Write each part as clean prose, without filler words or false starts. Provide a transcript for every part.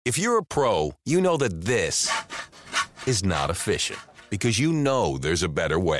If you're a pro, you know that this is not efficient because you know there's a better way.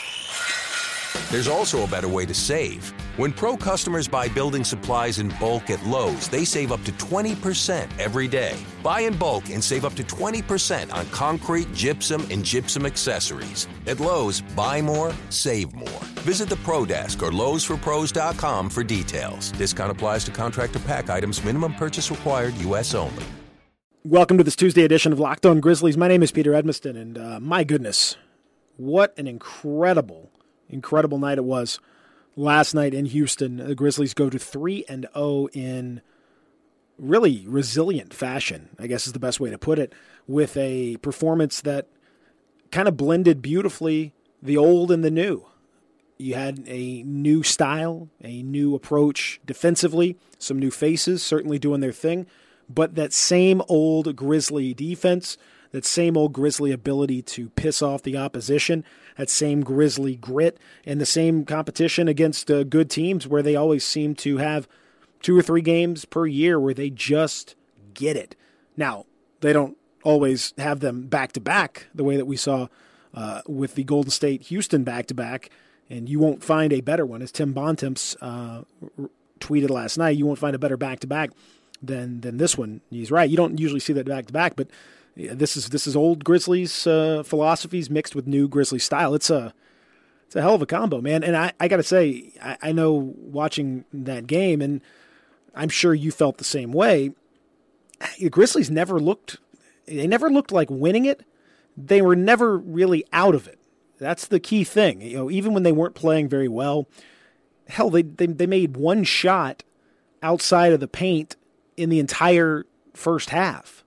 There's also a better way to save. When pro customers buy building supplies in bulk at Lowe's, they save up to 20% every day. Buy in bulk and save up to 20% on concrete, gypsum, and gypsum accessories. At Lowe's, buy more, save more. Visit the Pro Desk or Lowe'sForPros.com for details. Discount applies to contractor pack items. Minimum purchase required. U.S. only. Welcome to this Tuesday edition of Locked On Grizzlies. My name is Peter Edmiston, and my goodness, what an incredible night it was last night in Houston. The Grizzlies go to 3-0 in really resilient fashion, I guess is the best way to put it, with a performance that kind of blended beautifully the old and the new. You had a new style, a new approach defensively, some new faces certainly doing their thing, but that same old Grizzly defense, that same old Grizzly ability to piss off the opposition, that same Grizzly grit, and the same competition against good teams where they always seem to have 2 or 3 games per year where they just get it. Now, they don't always have them back-to-back the way that we saw with the Golden State Houston back-to-back, and you won't find a better one. As Tim Bontemps tweeted last night, you won't find a better back-to-back than this one. He's right. You don't usually see that back-to-back, but this is old Grizzlies philosophies mixed with new Grizzlies style. It's a hell of a combo, man. And I got to say, I know watching that game, and I'm sure you felt the same way, the Grizzlies never looked like winning it. They were never really out of it. That's the key thing. You know, even when they weren't playing very well, hell, they made one shot outside of the paint in the entire first half.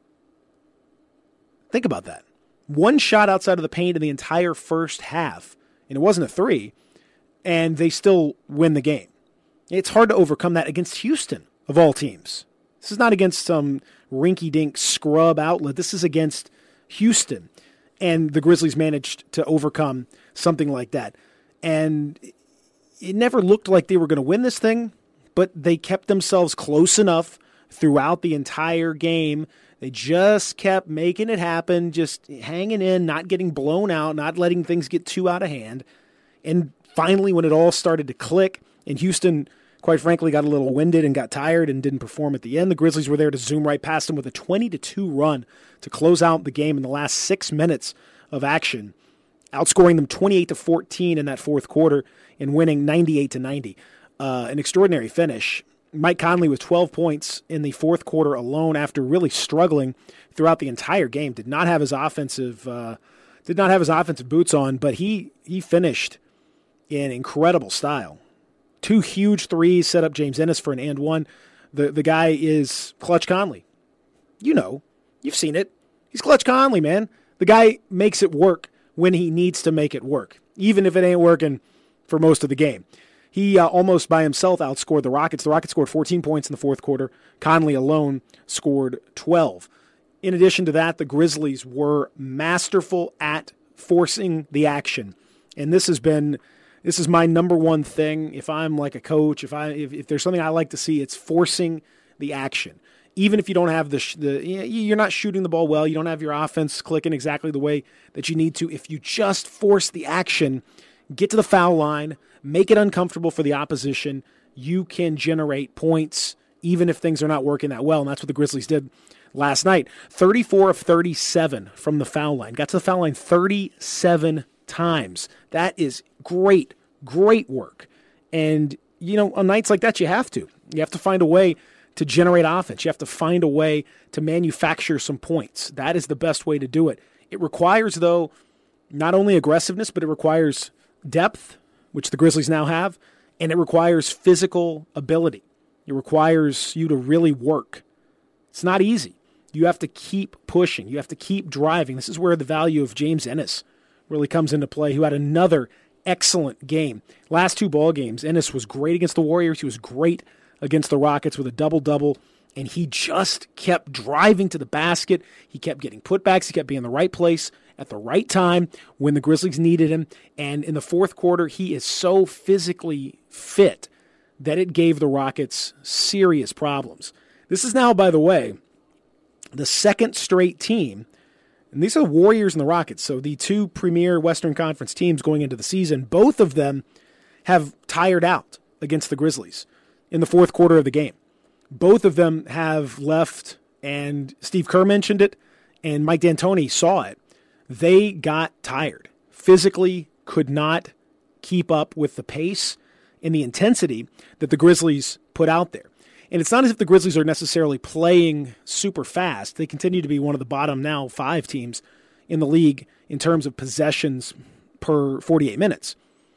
Think about that. One shot outside of the paint in the entire first half, and it wasn't a 3, and they still win the game. It's hard to overcome that against Houston, of all teams. This is not against some rinky-dink scrub outlet. This is against Houston, and the Grizzlies managed to overcome something like that. And it never looked like they were going to win this thing, but they kept themselves close enough throughout the entire game. They just kept making it happen, just hanging in, not getting blown out, not letting things get too out of hand. And finally, when it all started to click, and Houston, quite frankly, got a little winded and got tired and didn't perform at the end, the Grizzlies were there to zoom right past them with a 20-2 run to close out the game in the last 6 minutes of action, outscoring them 28-14 in that fourth quarter and winning 98-90. An extraordinary finish. Mike Conley with 12 points in the fourth quarter alone after really struggling throughout the entire game. Did not have his offensive boots on, but he finished in incredible style. 2 huge threes set up James Ennis for an and one. The guy is Clutch Conley. You know, you've seen it. He's Clutch Conley, man. The guy makes it work when he needs to make it work, even if it ain't working for most of the game. He almost by himself outscored the Rockets. The Rockets scored 14 points in the fourth quarter. Conley alone scored 12. In addition to that, the Grizzlies were masterful at forcing the action. And this is my number one thing. If I'm like a coach, if there's something I like to see, it's forcing the action. Even if you don't have you're not shooting the ball well, you don't have your offense clicking exactly the way that you need to. If you just force the action, get to the foul line, make it uncomfortable for the opposition, you can generate points even if things are not working that well, and that's what the Grizzlies did last night. 34 of 37 from the foul line. Got to the foul line 37 times. That is great work. And, you know, on nights like that, you have to find a way to generate offense. You have to find a way to manufacture some points. That is the best way to do it. It requires, though, not only aggressiveness, but it requires depth, which the Grizzlies now have, and it requires physical ability. It requires you to really work. It's not easy. You have to keep pushing. You have to keep driving. This is where the value of James Ennis really comes into play, who had another excellent game. Last 2 ball games, Ennis was great against the Warriors. He was great against the Rockets with a double-double, and he just kept driving to the basket. He kept getting putbacks. He kept being in the right place at the right time when the Grizzlies needed him. And in the fourth quarter, he is so physically fit that it gave the Rockets serious problems. This is now, by the way, the second straight team, and these are the Warriors and the Rockets, so the two premier Western Conference teams going into the season, both of them have tired out against the Grizzlies in the fourth quarter of the game. Both of them have left, and Steve Kerr mentioned it, and Mike D'Antoni saw it. They got tired, physically could not keep up with the pace and the intensity that the Grizzlies put out there. And it's not as if the Grizzlies are necessarily playing super fast. They continue to be one of the bottom now 5 teams in the league in terms of possessions per 48 minutes.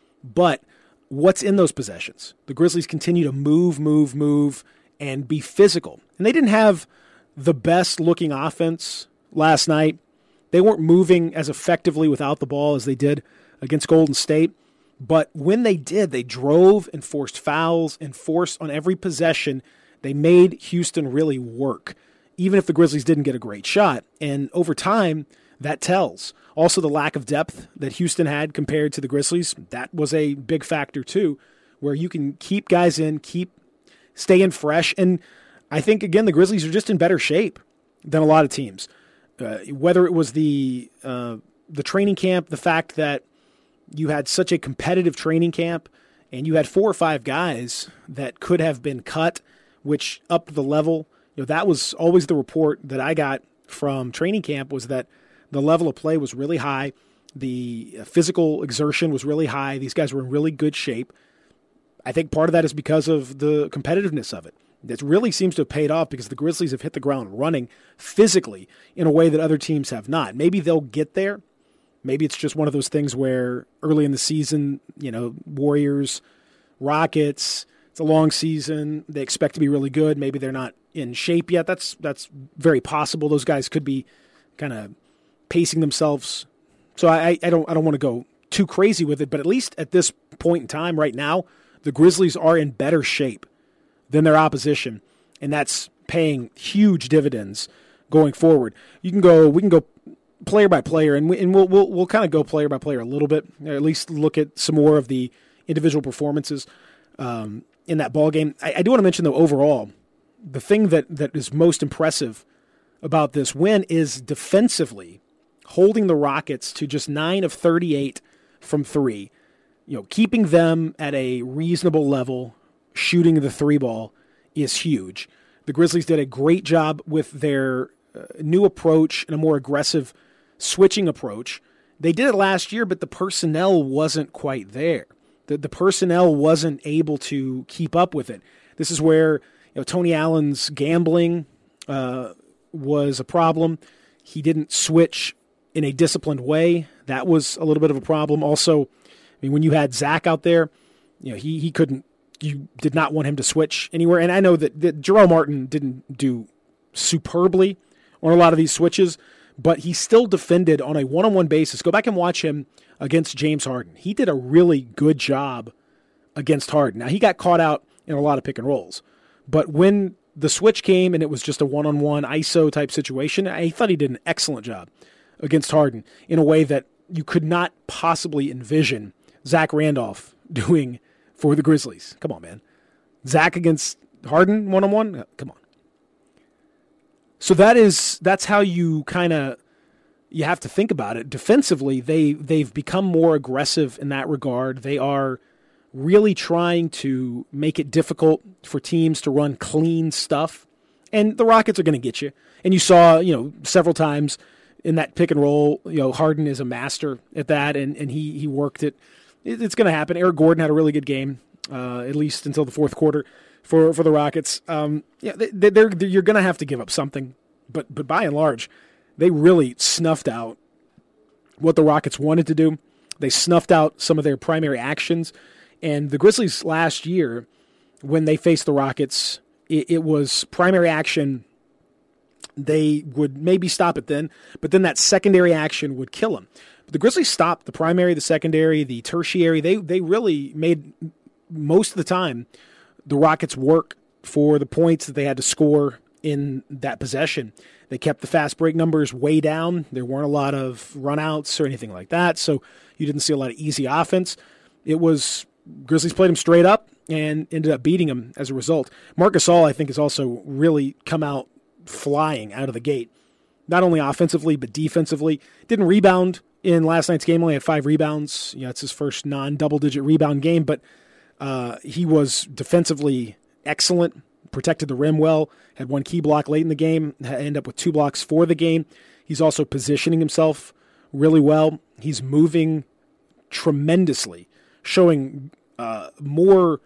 But what's in those possessions? The Grizzlies continue to move, and be physical. And they didn't have the best looking offense last night. They weren't moving as effectively without the ball as they did against Golden State. But when they did, they drove and forced fouls and forced on every possession. They made Houston really work, even if the Grizzlies didn't get a great shot. And over time, that tells. Also, the lack of depth that Houston had compared to the Grizzlies, that was a big factor too, where you can keep guys in, keep staying fresh. And I think, again, the Grizzlies are just in better shape than a lot of teams. Whether it was the training camp, the fact that you had such a competitive training camp and you had 4 or 5 guys that could have been cut, which upped the level. That was always the report that I got from training camp, was that the level of play was really high. The physical exertion was really high. These guys were in really good shape. I think part of that is because of the competitiveness of it. That really seems to have paid off because the Grizzlies have hit the ground running physically in a way that other teams have not. Maybe they'll get there. Maybe it's just one of those things where early in the season, Warriors, Rockets, it's a long season. They expect to be really good. Maybe they're not in shape yet. That's very possible. Those guys could be kind of pacing themselves. So I don't want to go too crazy with it, but at least at this point in time right now, the Grizzlies are in better shape than their opposition, and that's paying huge dividends going forward. We can go player by player, and we'll kind of go player by player a little bit, or at least look at some more of the individual performances in that ball game. I do want to mention, though, overall, the thing that is most impressive about this win is defensively holding the Rockets to just 9 of 38 from 3. Keeping them at a reasonable level, shooting the 3 ball is huge. The Grizzlies did a great job with their new approach and a more aggressive switching approach. They did it last year, but the personnel wasn't quite there. The personnel wasn't able to keep up with it. This is where Tony Allen's gambling was a problem. He didn't switch in a disciplined way. That was a little bit of a problem. Also, when you had Zach out there, he couldn't. You did not want him to switch anywhere. And I know that Jerome Martin didn't do superbly on a lot of these switches, but he still defended on a one-on-one basis. Go back and watch him against James Harden. He did a really good job against Harden. Now, he got caught out in a lot of pick and rolls, but when the switch came and it was just a one-on-one ISO type situation, I thought he did an excellent job against Harden in a way that you could not possibly envision Zach Randolph doing for the Grizzlies. Come on, man. Zach against Harden one-on-one? Come on. So that's how you you have to think about it. Defensively, they've become more aggressive in that regard. They are really trying to make it difficult for teams to run clean stuff. And the Rockets are going to get you. And you saw, several times in that pick and roll, Harden is a master at that, and he worked it. It's going to happen. Eric Gordon had a really good game, at least until the fourth quarter for the Rockets. You're going to have to give up something, but by and large, they really snuffed out what the Rockets wanted to do. They snuffed out some of their primary actions, and the Grizzlies last year, when they faced the Rockets, it was primary action. They would maybe stop it then, but then that secondary action would kill them. The Grizzlies stopped the primary, the secondary, the tertiary. They really made, most of the time, the Rockets work for the points that they had to score in that possession. They kept the fast break numbers way down. There weren't a lot of runouts or anything like that, so you didn't see a lot of easy offense. It was Grizzlies played them straight up and ended up beating them as a result. Marc Gasol, I think, has also really come out flying out of the gate, not only offensively but defensively. Didn't rebound in last night's game, only had 5 rebounds. It's his first non-double-digit rebound game, but he was defensively excellent, protected the rim well, had 1 key block late in the game, ended up with 2 blocks for the game. He's also positioning himself really well. He's moving tremendously, showing more,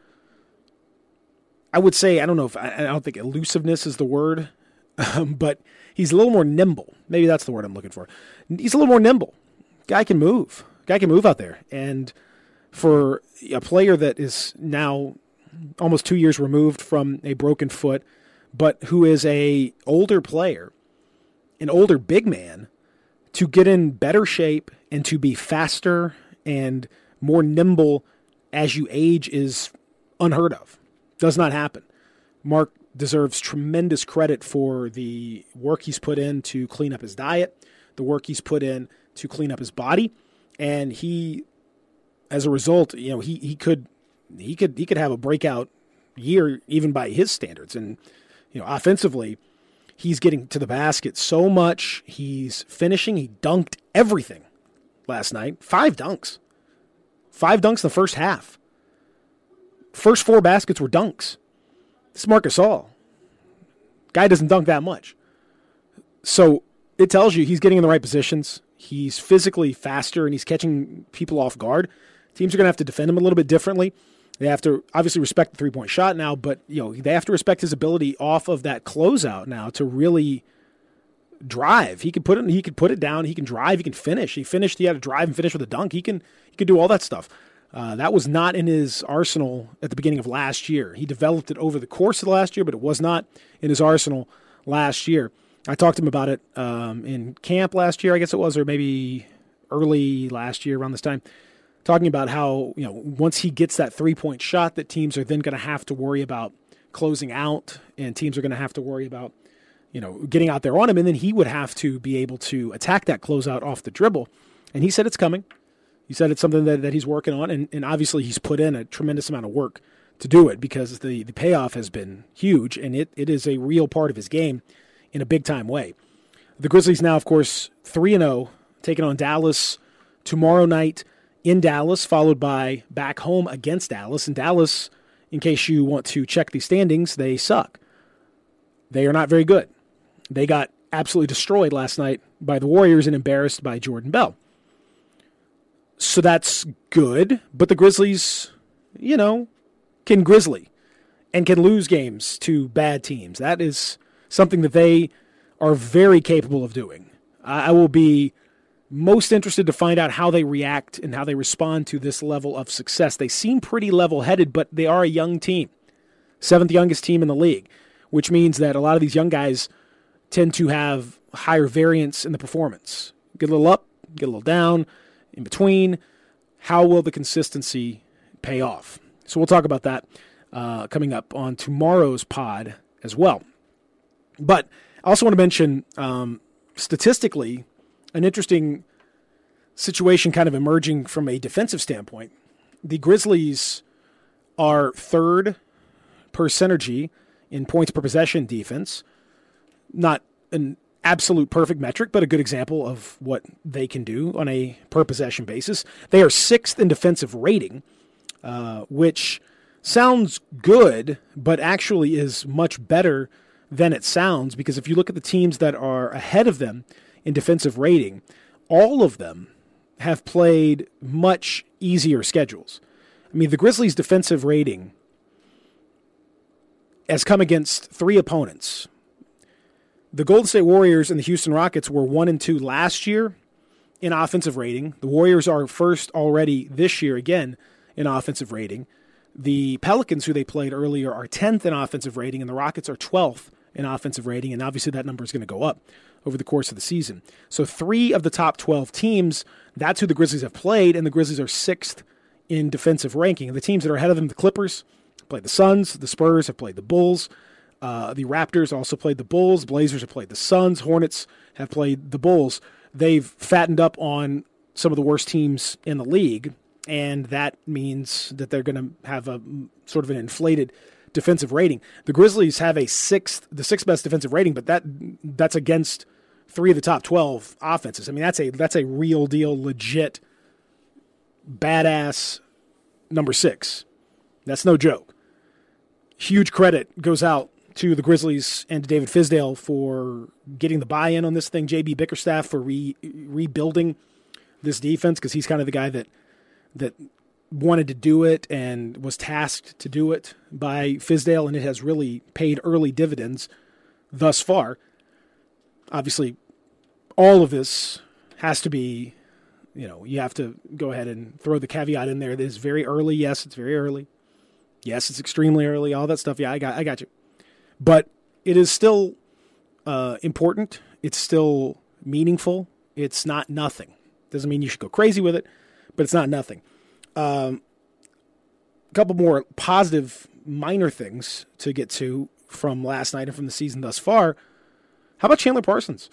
I would say, I don't think elusiveness is the word, but he's a little more nimble. Maybe that's the word I'm looking for. He's a little more nimble. Guy can move. Guy can move out there. And for a player that is now almost 2 years removed from a broken foot, but who is a older player, an older big man, to get in better shape and to be faster and more nimble as you age is unheard of. Does not happen. Mark deserves tremendous credit for the work he's put in to clean up his diet, the work he's put in to clean up his body, and he, as a result, he could have a breakout year even by his standards. And offensively, he's getting to the basket so much. He's finishing. He dunked everything last night. 5 dunks. 5 dunks in the first half. First 4 baskets were dunks. This is Marc Gasol. Guy doesn't dunk that much. So it tells you he's getting in the right positions. He's physically faster, and he's catching people off guard. Teams are going to have to defend him a little bit differently. They have to obviously respect the three-point shot now, but they have to respect his ability off of that closeout now to really drive. He could put it down. He can drive. He can finish. He had to drive and finish with a dunk. He can do all that stuff. That was not in his arsenal at the beginning of last year. He developed it over the course of the last year, but it was not in his arsenal last year. I talked to him about it in camp last year, I guess it was, or maybe early last year around this time, talking about how once he gets that three-point shot, that teams are then going to have to worry about closing out, and teams are going to have to worry about getting out there on him, and then he would have to be able to attack that closeout off the dribble. And he said it's coming. He said it's something that he's working on, and obviously he's put in a tremendous amount of work to do it because the payoff has been huge, and it is a real part of his game in a big-time way. The Grizzlies now, of course, 3-0, taking on Dallas tomorrow night in Dallas, followed by back home against Dallas. And Dallas, in case you want to check the standings, they suck. They are not very good. They got absolutely destroyed last night by the Warriors and embarrassed by Jordan Bell. So that's good, but the Grizzlies, can grizzly and can lose games to bad teams. That is something that they are very capable of doing. I will be most interested to find out how they react and how they respond to this level of success. They seem pretty level-headed, but they are a young team, 7th youngest team in the league, which means that a lot of these young guys tend to have higher variance in the performance. Get a little up, get a little down, in between. How will the consistency pay off? So we'll talk about that coming up on tomorrow's pod as well. But I also want to mention statistically an interesting situation kind of emerging from a defensive standpoint. The Grizzlies are 3rd per synergy in points per possession defense. Not an absolute perfect metric, but a good example of what they can do on a per possession basis. They are 6th in defensive rating, which sounds good, but actually is much better than it sounds, because if you look at the teams that are ahead of them in defensive rating, all of them have played much easier schedules. I mean, the Grizzlies' defensive rating has come against 3 opponents. The Golden State Warriors and the Houston Rockets were 1 and 2 last year in offensive rating. The Warriors are first already this year again in offensive rating. The Pelicans, who they played earlier, are 10th in offensive rating, and the Rockets are 12th in offensive rating, and obviously that number is going to go up over the course of the season. So 3 of the top 12 teams, that's who the Grizzlies have played, and the Grizzlies are 6th in defensive ranking. And the teams that are ahead of them, the Clippers, played the Suns, the Spurs have played the Bulls, the Raptors also played the Bulls, Blazers have played the Suns, Hornets have played the Bulls. They've fattened up on some of the worst teams in the league, and that means that they're going to have a sort of an inflated defensive rating. The Grizzlies have the sixth best defensive rating, but that's against 3 of the top 12 offenses. I mean, that's a real deal, legit, badass number 6. That's no joke. Huge credit goes out to the Grizzlies and to David Fizdale for getting the buy-in on this thing. JB Bickerstaff for rebuilding this defense, because he's kind of the guy that wanted to do it and was tasked to do it by Fizdale, and it has really paid early dividends thus far. Obviously, all of this has to be, you have to go ahead and throw the caveat in there. It is very early. Yes, it's very early. Yes, it's extremely early. All that stuff. Yeah, I got you. But it is still important. It's still meaningful. It's not nothing. Doesn't mean you should go crazy with it, but it's not nothing. A couple more positive minor things to get to from last night and from the season thus far. How about Chandler Parsons?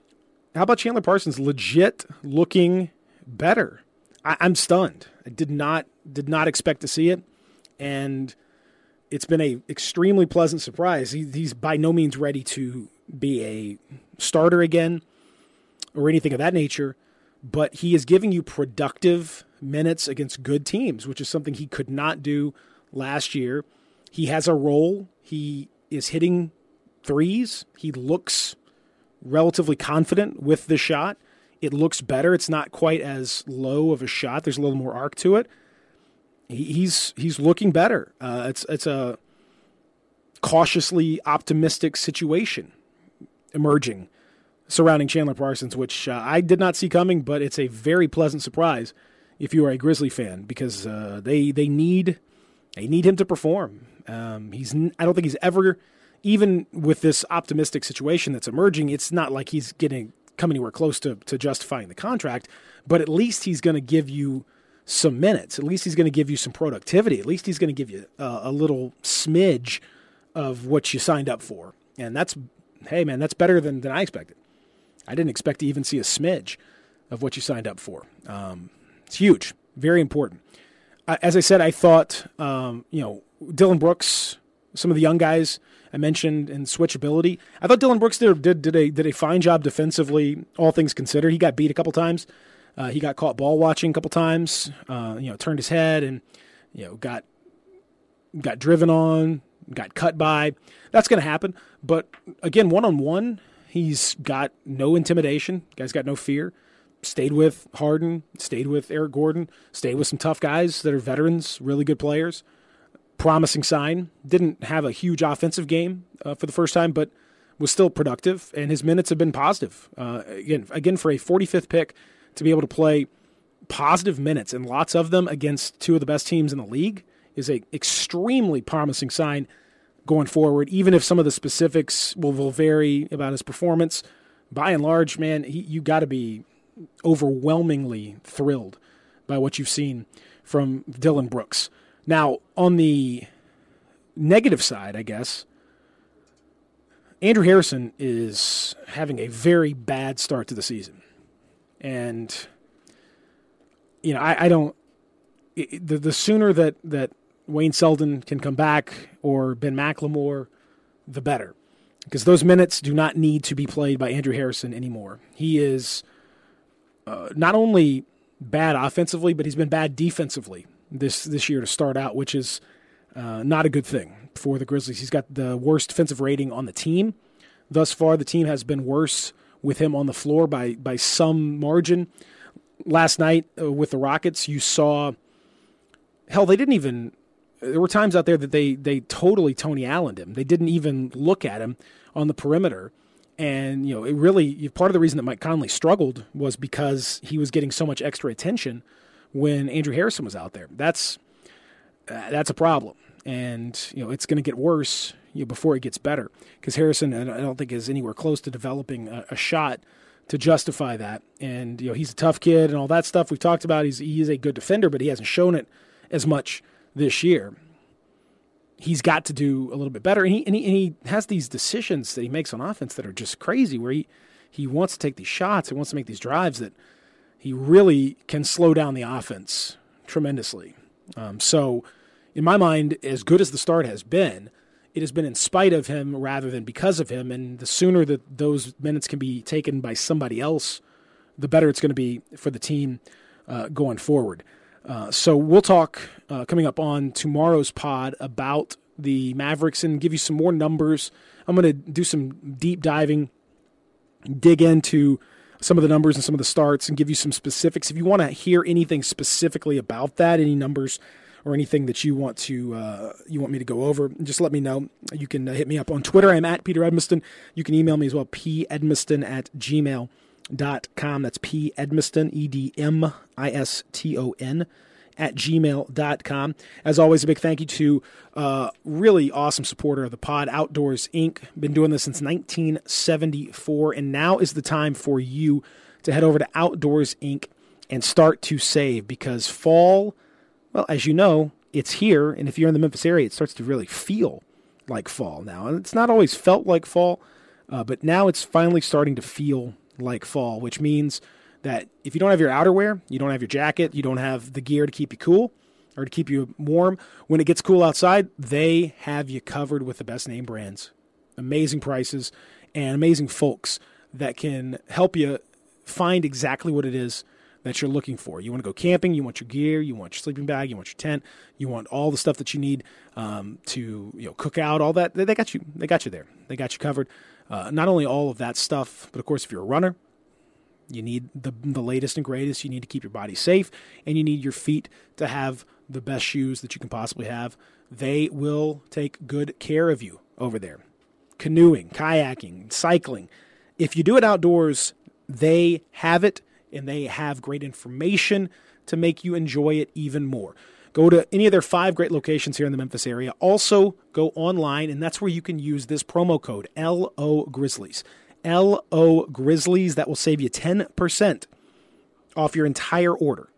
Legit looking better. I'm stunned. I did not expect to see it, and it's been a extremely pleasant surprise. He's by no means ready to be a starter again or anything of that nature, but he is giving you productive minutes against good teams, which is something he could not do last year. He has a role. He is hitting threes. He looks relatively confident with the shot. It looks better. It's not quite as low of a shot. There's a little more arc to it. He's looking better. It's a cautiously optimistic situation emerging surrounding Chandler Parsons, which I did not see coming, but it's a very pleasant surprise if you are a Grizzly fan, because they need him to perform. I don't think he's ever, even with this optimistic situation that's emerging, it's not like he's come anywhere close to justifying the contract, but at least he's going to give you some minutes. At least he's going to give you some productivity. At least he's going to give you a little smidge of what you signed up for. And that's better than I expected. I didn't expect to even see a smidge of what you signed up for. It's huge, very important. As I said, I thought, Dillon Brooks, some of the young guys I mentioned in switchability. I thought Dillon Brooks did a fine job defensively, all things considered. He got beat a couple times. He got caught ball watching a couple times. Turned his head and got driven on, got cut by. That's going to happen. But again, 1-on-1, he's got no intimidation. Guy's got no fear. Stayed with Harden, stayed with Eric Gordon, stayed with some tough guys that are veterans, really good players. Promising sign. Didn't have a huge offensive game for the first time, but was still productive, and his minutes have been positive. Again, for a 45th pick to be able to play positive minutes, and lots of them against two of the best teams in the league, is a extremely promising sign going forward, even if some of the specifics will vary about his performance. By and large, man, you got to be overwhelmingly thrilled by what you've seen from Dillon Brooks. Now, on the negative side, I guess, Andrew Harrison is having a very bad start to the season. And, I don't – the sooner that Wayne Selden can come back or Ben McLemore, the better. Because those minutes do not need to be played by Andrew Harrison anymore. He is not only bad offensively, but he's been bad defensively this year to start out, which is not a good thing for the Grizzlies. He's got the worst defensive rating on the team. Thus far, the team has been worse with him on the floor by some margin. Last night with the Rockets, you saw, hell, they didn't even, there were times out there that they totally Tony Allen'd him. They didn't even look at him on the perimeter. And, it really, part of the reason that Mike Conley struggled was because he was getting so much extra attention when Andrew Harrison was out there. That's a problem. And, it's going to get worse before it gets better, because Harrison, I don't think, is anywhere close to developing a shot to justify that. And, he's a tough kid and all that stuff we've talked about. He is a good defender, but he hasn't shown it as much this year. He's got to do a little bit better. And he has these decisions that he makes on offense that are just crazy, where he wants to take these shots, he wants to make these drives that he really can slow down the offense tremendously. So, in my mind, as good as the start has been, it has been in spite of him rather than because of him. And the sooner that those minutes can be taken by somebody else, the better it's going to be for the team going forward. So we'll talk coming up on tomorrow's pod about the Mavericks and give you some more numbers. I'm going to do some deep diving, dig into some of the numbers and some of the starts and give you some specifics. If you want to hear anything specifically about that, any numbers or anything that you want me to go over, just let me know. You can hit me up on Twitter. I'm at Peter Edmiston. You can email me as well, pedmiston@gmail.com. That's P. Edmiston, EDMISTON, @gmail.com. As always, a big thank you to really awesome supporter of the pod, Outdoors Inc. Been doing this since 1974, and now is the time for you to head over to Outdoors Inc. and start to save, because fall, well, as you know, it's here, and if you're in the Memphis area, it starts to really feel like fall now. And it's not always felt like fall, but now it's finally starting to feel like fall, which means that if you don't have your outerwear, you don't have your jacket, you don't have the gear to keep you cool or to keep you warm, when it gets cool outside, they have you covered with the best name brands, amazing prices, and amazing folks that can help you find exactly what it is that you're looking for. You want to go camping, you want your gear, you want your sleeping bag, you want your tent, you want all the stuff that you need to cook out, all that. They got you there. They got you covered. Not only all of that stuff, but of course, if you're a runner, you need the latest and greatest. You need to keep your body safe, and you need your feet to have the best shoes that you can possibly have. They will take good care of you over there. Canoeing, kayaking, cycling. If you do it outdoors, they have it, and they have great information to make you enjoy it even more. Go to any of their 5 great locations here in the Memphis area. Also, go online, and that's where you can use this promo code, LO Grizzlies. LO Grizzlies. That will save you 10% off your entire order.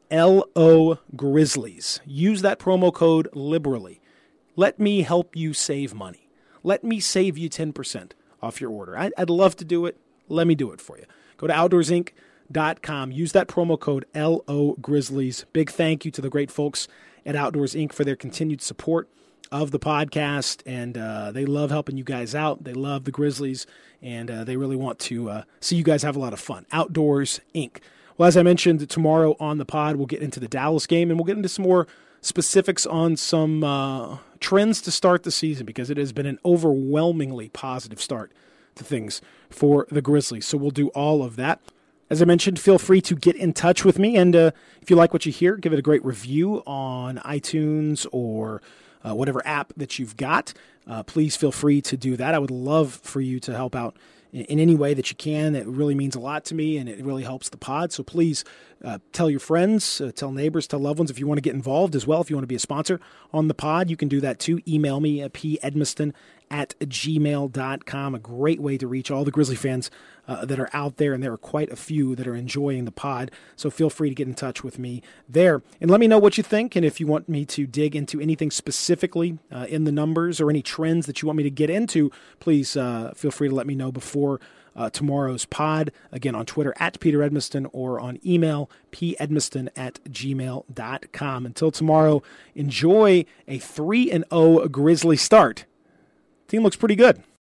LO Grizzlies. Use that promo code liberally. Let me help you save money. Let me save you 10% off your order. I'd love to do it. Let me do it for you. Go to OutdoorsInc.com. Use that promo code LO Grizzlies. Big thank you to the great folks at Outdoors Inc. for their continued support of the podcast, and they love helping you guys out. They love the Grizzlies, and they really want to see you guys have a lot of fun. Outdoors Inc. Well, as I mentioned, tomorrow on the pod, we'll get into the Dallas game, and we'll get into some more specifics on some trends to start the season, because it has been an overwhelmingly positive start to things for the Grizzlies. So we'll do all of that. As I mentioned, feel free to get in touch with me, and if you like what you hear, give it a great review on iTunes or whatever app that you've got. Please feel free to do that. I would love for you to help out in any way that you can. It really means a lot to me, and it really helps the pod. So please tell your friends, tell neighbors, tell loved ones if you want to get involved as well. If you want to be a sponsor on the pod, you can do that too. Email me at pedmiston@gmail.com. A great way to reach all the Grizzly fans that are out there, and there are quite a few that are enjoying the pod. So feel free to get in touch with me there. And let me know what you think, and if you want me to dig into anything specifically in the numbers or any trends that you want me to get into, please feel free to let me know before tomorrow's pod. Again, on Twitter at Peter Edmiston, or on email pedmiston@gmail.com. Until tomorrow, enjoy a 3-0 Grizzly start. Team looks pretty good.